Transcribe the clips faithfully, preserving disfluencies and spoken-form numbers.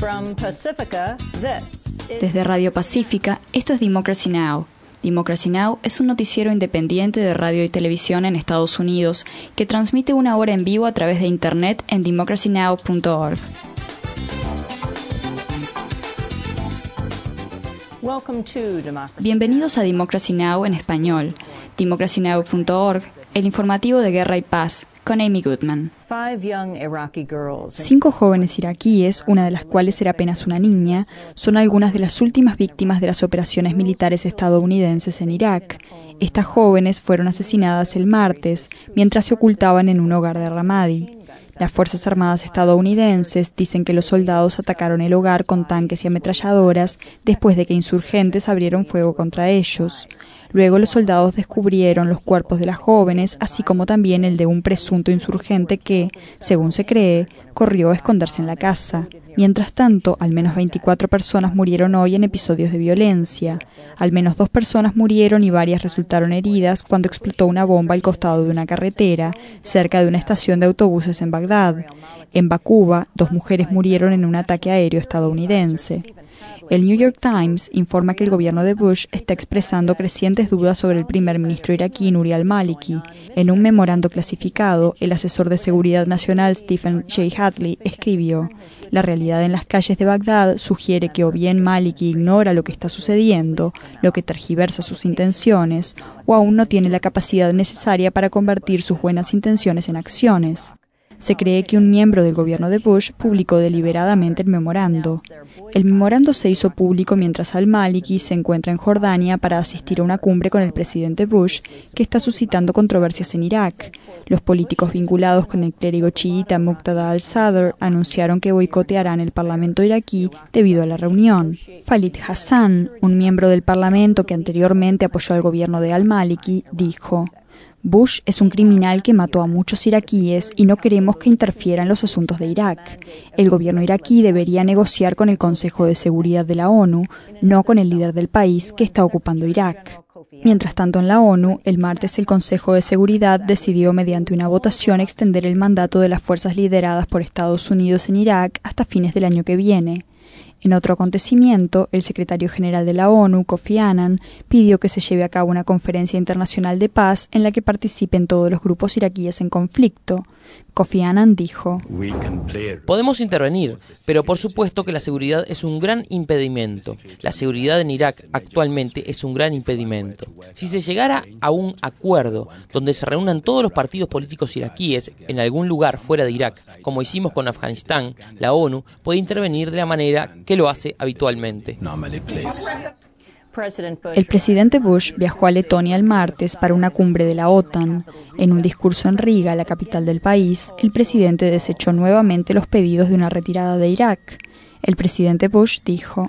Desde Radio Pacífica, esto es Democracy Now! Democracy Now! Es un noticiero independiente de radio y televisión en Estados Unidos que transmite una hora en vivo a través de Internet en democracy now punto org. Bienvenidos a Democracy Now! En español, democracy now punto org, el informativo de Guerra y Paz, con Amy Goodman. Cinco jóvenes iraquíes, una de las cuales era apenas una niña, son algunas de las últimas víctimas de las operaciones militares estadounidenses en Irak. Estas jóvenes fueron asesinadas el martes, mientras se ocultaban en un hogar de Ramadi. Las Fuerzas Armadas estadounidenses dicen que los soldados atacaron el hogar con tanques y ametralladoras después de que insurgentes abrieron fuego contra ellos. Luego los soldados descubrieron los cuerpos de las jóvenes, así como también el de un presunto insurgente que, según se cree, corrió a esconderse en la casa. Mientras tanto, al menos veinticuatro personas murieron hoy en episodios de violencia. Al menos dos personas murieron y varias resultaron heridas cuando explotó una bomba al costado de una carretera, cerca de una estación de autobuses en Bagdad. En Bakuba, dos mujeres murieron en un ataque aéreo estadounidense. El New York Times informa que el gobierno de Bush está expresando crecientes dudas sobre el primer ministro iraquí Nouri al-Maliki. En un memorando clasificado, el asesor de seguridad nacional Stephen J. Hadley escribió: "La realidad en las calles de Bagdad sugiere que o bien Maliki ignora lo que está sucediendo, lo que tergiversa sus intenciones, o aún no tiene la capacidad necesaria para convertir sus buenas intenciones en acciones". Se cree que un miembro del gobierno de Bush publicó deliberadamente el memorando. El memorando se hizo público mientras al-Maliki se encuentra en Jordania para asistir a una cumbre con el presidente Bush que está suscitando controversias en Irak. Los políticos vinculados con el clérigo chiita Muqtada al-Sadr anunciaron que boicotearán el parlamento iraquí debido a la reunión. Khalid Hassan, un miembro del parlamento que anteriormente apoyó al gobierno de al-Maliki, dijo: "Bush es un criminal que mató a muchos iraquíes y no queremos que interfiera en los asuntos de Irak. El gobierno iraquí debería negociar con el Consejo de Seguridad de la ONU, no con el líder del país que está ocupando Irak". Mientras tanto, en la ONU, el martes el Consejo de Seguridad decidió mediante una votación extender el mandato de las fuerzas lideradas por Estados Unidos en Irak hasta fines del año que viene. En otro acontecimiento, el secretario general de la ONU, Kofi Annan, pidió que se lleve a cabo una conferencia internacional de paz en la que participen todos los grupos iraquíes en conflicto. Kofi Annan dijo: "Podemos intervenir, pero por supuesto que la seguridad es un gran impedimento. La seguridad en Irak actualmente es un gran impedimento. Si se llegara a un acuerdo donde se reúnan todos los partidos políticos iraquíes en algún lugar fuera de Irak, como hicimos con Afganistán, la ONU puede intervenir de la manera que lo hace habitualmente". El presidente Bush viajó a Letonia el martes para una cumbre de la OTAN. En un discurso en Riga, la capital del país, el presidente desechó nuevamente los pedidos de una retirada de Irak. El presidente Bush dijo: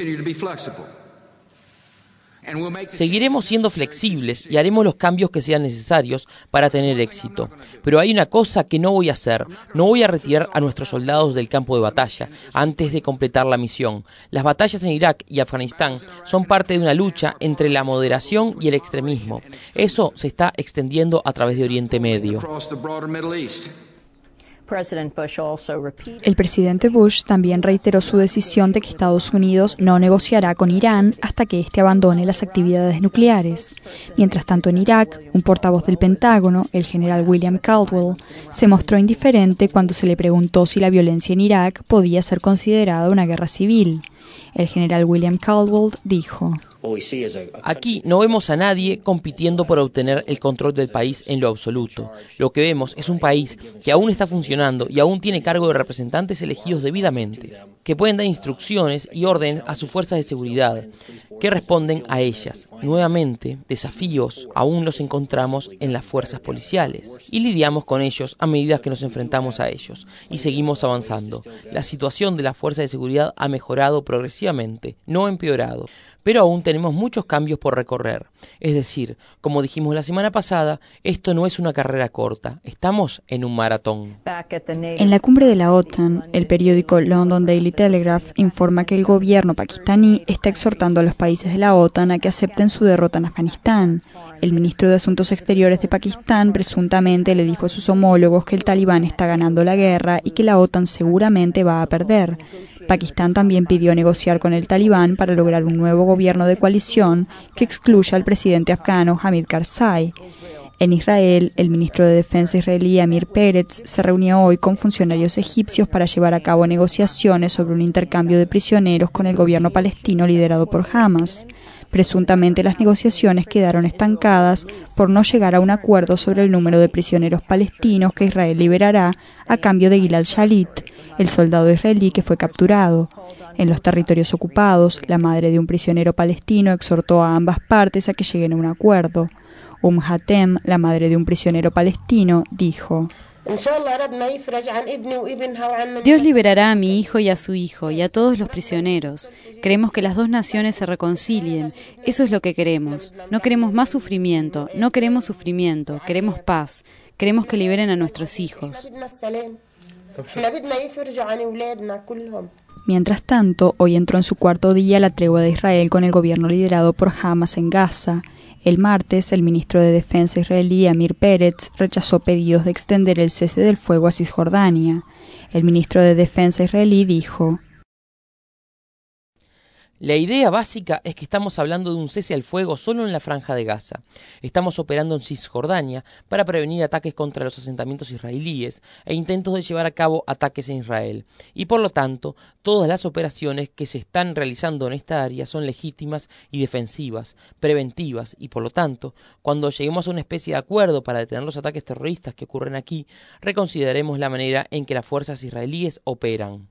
"Seguiremos siendo flexibles y haremos los cambios que sean necesarios para tener éxito. Pero hay una cosa que no voy a hacer. No voy a retirar a nuestros soldados del campo de batalla antes de completar la misión. Las batallas en Irak y Afganistán son parte de una lucha entre la moderación y el extremismo. Eso se está extendiendo a través de Oriente Medio". El presidente Bush también reiteró su decisión de que Estados Unidos no negociará con Irán hasta que éste abandone las actividades nucleares. Mientras tanto, en Irak, un portavoz del Pentágono, el general William Caldwell, se mostró indiferente cuando se le preguntó si la violencia en Irak podía ser considerada una guerra civil. El general William Caldwell dijo: "Aquí no vemos a nadie compitiendo por obtener el control del país en lo absoluto. Lo que vemos es un país que aún está funcionando y aún tiene cargo de representantes elegidos debidamente, que pueden dar instrucciones y órdenes a sus fuerzas de seguridad, que responden a ellas. Nuevamente, desafíos aún los encontramos en las fuerzas policiales y lidiamos con ellos a medida que nos enfrentamos a ellos y seguimos avanzando. La situación de las fuerzas de seguridad ha mejorado progresivamente, no empeorado. Pero aún tenemos muchos cambios por recorrer. Es decir, como dijimos la semana pasada, esto no es una carrera corta, estamos en un maratón". En la cumbre de la OTAN, el periódico London Daily Telegraph informa que el gobierno pakistaní está exhortando a los países de la OTAN a que acepten su derrota en Afganistán. El ministro de Asuntos Exteriores de Pakistán presuntamente le dijo a sus homólogos que el talibán está ganando la guerra y que la OTAN seguramente va a perder. Pakistán también pidió negociar con el Talibán para lograr un nuevo gobierno de coalición que excluya al presidente afgano Hamid Karzai. En Israel, el ministro de Defensa israelí Amir Peretz se reunió hoy con funcionarios egipcios para llevar a cabo negociaciones sobre un intercambio de prisioneros con el gobierno palestino liderado por Hamas. Presuntamente las negociaciones quedaron estancadas por no llegar a un acuerdo sobre el número de prisioneros palestinos que Israel liberará a cambio de Gilad Shalit, el soldado israelí que fue capturado. En los territorios ocupados, la madre de un prisionero palestino exhortó a ambas partes a que lleguen a un acuerdo. Um Hatem, la madre de un prisionero palestino, dijo: Dios liberará a mi hijo y a su hijo y a todos los prisioneros. Queremos que las dos naciones se reconcilien. Eso es lo que queremos. No queremos más sufrimiento. No queremos sufrimiento. Queremos paz. Queremos que liberen a nuestros hijos. Mientras tanto, hoy entró en su cuarto día la tregua de Israel con el gobierno liderado por Hamas en Gaza. El martes, el ministro de Defensa israelí Amir Peretz rechazó pedidos de extender el cese del fuego a Cisjordania. El ministro de Defensa israelí dijo: La idea básica es que estamos hablando de un cese al fuego solo en la franja de Gaza. Estamos operando en Cisjordania para prevenir ataques contra los asentamientos israelíes e intentos de llevar a cabo ataques en Israel. Y por lo tanto, todas las operaciones que se están realizando en esta área son legítimas y defensivas, preventivas, y por lo tanto, cuando lleguemos a una especie de acuerdo para detener los ataques terroristas que ocurren aquí, reconsideraremos la manera en que las fuerzas israelíes operan.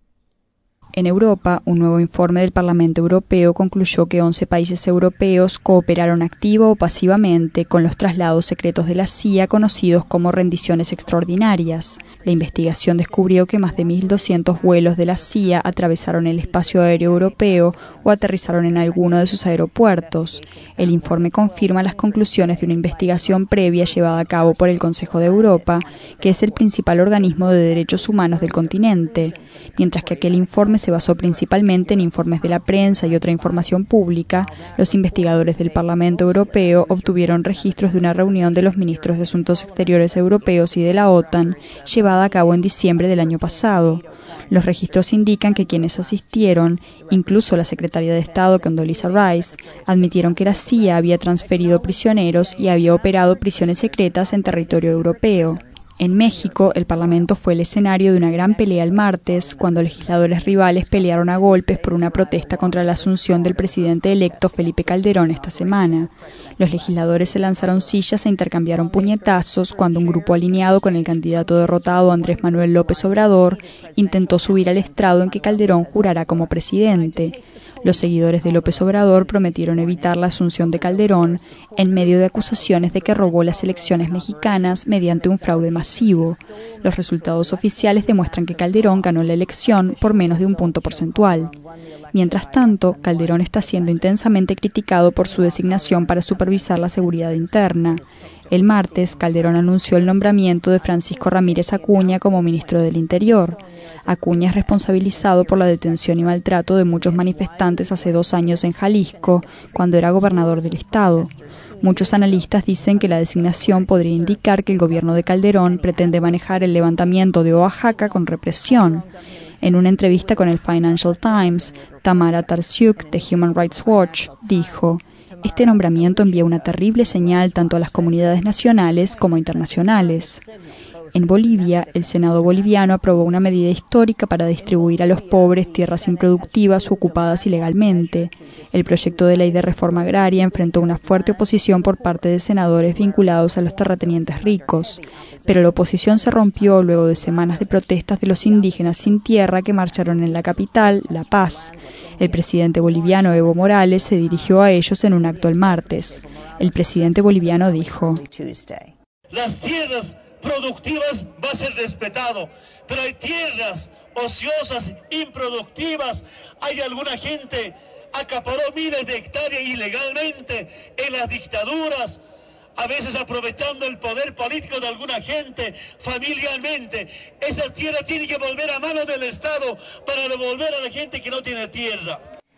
En Europa, un nuevo informe del Parlamento Europeo concluyó que once países europeos cooperaron activa o pasivamente con los traslados secretos de la C I A conocidos como rendiciones extraordinarias. La investigación descubrió que más de mil doscientos vuelos de la C I A atravesaron el espacio aéreo europeo o aterrizaron en alguno de sus aeropuertos. El informe confirma las conclusiones de una investigación previa llevada a cabo por el Consejo de Europa, que es el principal organismo de derechos humanos del continente, mientras que aquel informe se basó principalmente en informes de la prensa y otra información pública. Los investigadores del Parlamento Europeo obtuvieron registros de una reunión de los ministros de Asuntos Exteriores europeos y de la OTAN, llevada a cabo en diciembre del año pasado. Los registros indican que quienes asistieron, incluso la secretaria de Estado Condoleezza Rice, admitieron que la C I A había transferido prisioneros y había operado prisiones secretas en territorio europeo. En México, el Parlamento fue el escenario de una gran pelea el martes, cuando legisladores rivales pelearon a golpes por una protesta contra la asunción del presidente electo Felipe Calderón esta semana. Los legisladores se lanzaron sillas e intercambiaron puñetazos cuando un grupo alineado con el candidato derrotado Andrés Manuel López Obrador intentó subir al estrado en que Calderón jurara como presidente. Los seguidores de López Obrador prometieron evitar la asunción de Calderón en medio de acusaciones de que robó las elecciones mexicanas mediante un fraude masivo. Los resultados oficiales demuestran que Calderón ganó la elección por menos de un punto porcentual. Mientras tanto, Calderón está siendo intensamente criticado por su designación para supervisar la seguridad interna. El martes, Calderón anunció el nombramiento de Francisco Ramírez Acuña como ministro del Interior. Acuña es responsabilizado por la detención y maltrato de muchos manifestantes hace dos años en Jalisco, cuando era gobernador del estado. Muchos analistas dicen que la designación podría indicar que el gobierno de Calderón pretende manejar el levantamiento de Oaxaca con represión. En una entrevista con el Financial Times, Tamara Tarciuk, de Human Rights Watch, dijo: "Este nombramiento envía una terrible señal tanto a las comunidades nacionales como internacionales". En Bolivia, el Senado boliviano aprobó una medida histórica para distribuir a los pobres tierras improductivas o ocupadas ilegalmente. El proyecto de ley de reforma agraria enfrentó una fuerte oposición por parte de senadores vinculados a los terratenientes ricos, pero la oposición se rompió luego de semanas de protestas de los indígenas sin tierra que marcharon en la capital, La Paz. El presidente boliviano Evo Morales se dirigió a ellos en un acto el martes. El presidente boliviano dijo: "Las tierras productivas va a ser respetado, pero hay tierras ociosas, improductivas. Hay alguna gente acaparó miles de hectáreas ilegalmente en las dictaduras, a veces aprovechando el poder político de alguna gente familiarmente. Esas tierras tienen que volver a manos del Estado para devolver a la gente que no tiene tierra".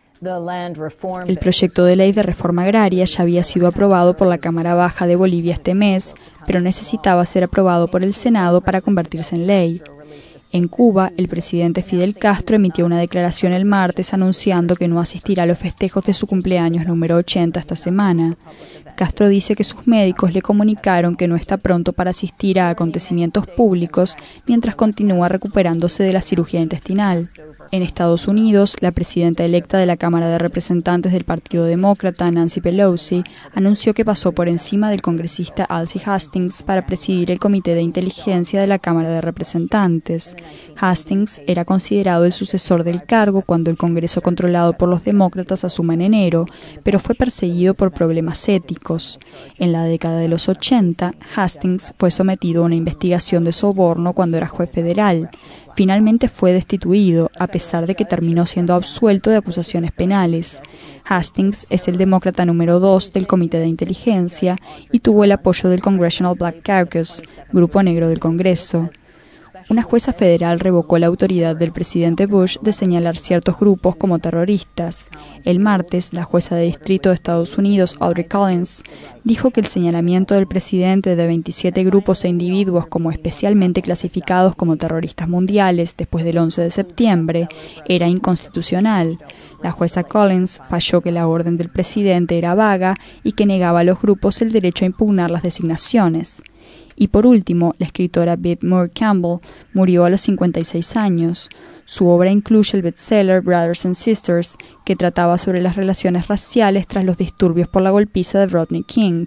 El proyecto de ley de reforma agraria ya había sido aprobado por la Cámara Baja de Bolivia este mes, pero necesitaba ser aprobado por el Senado para convertirse en ley. En Cuba, el presidente Fidel Castro emitió una declaración el martes anunciando que no asistirá a los festejos de su cumpleaños número ochenta esta semana. Castro dice que sus médicos le comunicaron que no está pronto para asistir a acontecimientos públicos mientras continúa recuperándose de la cirugía intestinal. En Estados Unidos, la presidenta electa de la Cámara de Representantes del Partido Demócrata, Nancy Pelosi, anunció que pasó por encima del congresista Alcee Hastings para presidir el Comité de Inteligencia de la Cámara de Representantes. Hastings era considerado el sucesor del cargo cuando el Congreso controlado por los demócratas asuma en enero, pero fue perseguido por problemas éticos. En la década de los ochenta, Hastings fue sometido a una investigación de soborno cuando era juez federal. Finalmente fue destituido, a pesar de que terminó siendo absuelto de acusaciones penales. Hastings es el demócrata número dos del Comité de Inteligencia y tuvo el apoyo del Congressional Black Caucus, grupo negro del Congreso. Una jueza federal revocó la autoridad del presidente Bush de señalar ciertos grupos como terroristas. El martes, la jueza de distrito de Estados Unidos, Audrey Collins, dijo que el señalamiento del presidente de veintisiete grupos e individuos como especialmente clasificados como terroristas mundiales después del once de septiembre era inconstitucional. La jueza Collins falló que la orden del presidente era vaga y que negaba a los grupos el derecho a impugnar las designaciones. Y por último, la escritora Beth Moore Campbell murió a los cincuenta y seis años. Su obra incluye el bestseller Brothers and Sisters, que trataba sobre las relaciones raciales tras los disturbios por la golpiza de Rodney King.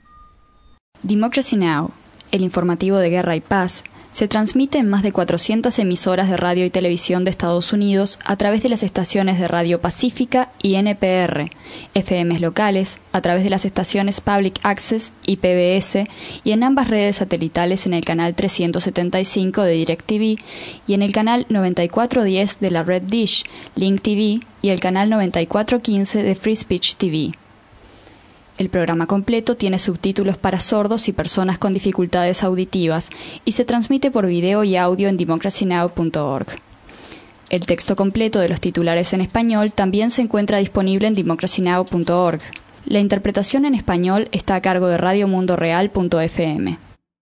Democracy Now!, el informativo de Guerra y Paz, se transmite en más de cuatrocientas emisoras de radio y televisión de Estados Unidos a través de las estaciones de Radio Pacífica y N P R, F Ms locales, a través de las estaciones Public Access y P B S, y en ambas redes satelitales en el canal trescientos setenta y cinco de DirecTV y en el canal noventa y cuatro diez de la red Dish, Link T V y el canal noventa y cuatro quince de Free Speech T V. El programa completo tiene subtítulos para sordos y personas con dificultades auditivas y se transmite por video y audio en democracy now punto org. El texto completo de los titulares en español también se encuentra disponible en democracy now punto org. La interpretación en español está a cargo de radio mundo real punto f m.